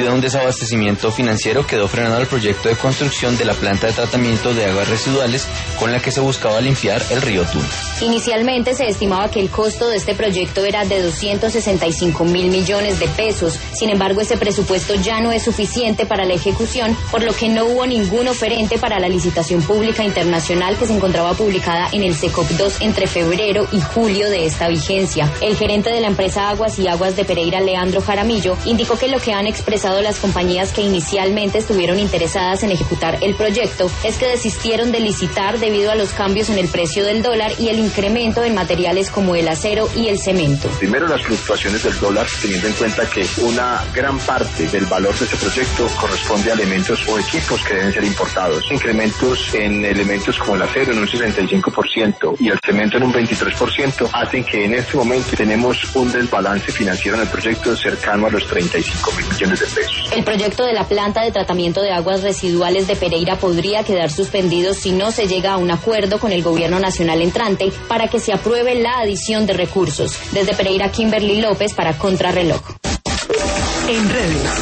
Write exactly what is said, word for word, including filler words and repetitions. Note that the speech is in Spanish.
de un desabastecimiento financiero quedó frenado el proyecto de construcción de la planta de tratamiento de aguas residuales con la que se buscaba limpiar el río Tuna. Inicialmente se estimaba que el costo de este proyecto era de doscientos sesenta y cinco mil millones de pesos. Sin embargo, ese presupuesto ya no es suficiente para la ejecución, por lo que no hubo ningún oferente para la licitación pública internacional que se encontraba publicada en el SECOP dos entre febrero y julio de esta vigencia. El gerente de la empresa Aguas y Aguas de Pereira, Leandro Jaramillo, indicó que lo que han expresado las compañías que inicialmente estuvieron interesadas en ejecutar el proyecto es que desistieron de licitar debido a los cambios en el precio del dólar y el incremento en materiales como el acero y el cemento. Primero, las fluctuaciones del dólar, teniendo en cuenta que una gran parte del valor de este proyecto corresponde a elementos o equipos que deben ser importados. Incrementos en elementos como el acero en un sesenta y cinco por ciento y el cemento en un veintitrés por ciento hacen que en este momento tenemos un desbalance financiero en el proyecto cercano a los treinta y cinco mil millones de pesos. El proyecto de la planta de tratamiento de aguas residuales de Pereira podría quedar suspendido si no se llega a un acuerdo con el gobierno nacional entrante para que se apruebe la adición de recursos. Desde Pereira, Kimberly López para Contrarreloj. En redes.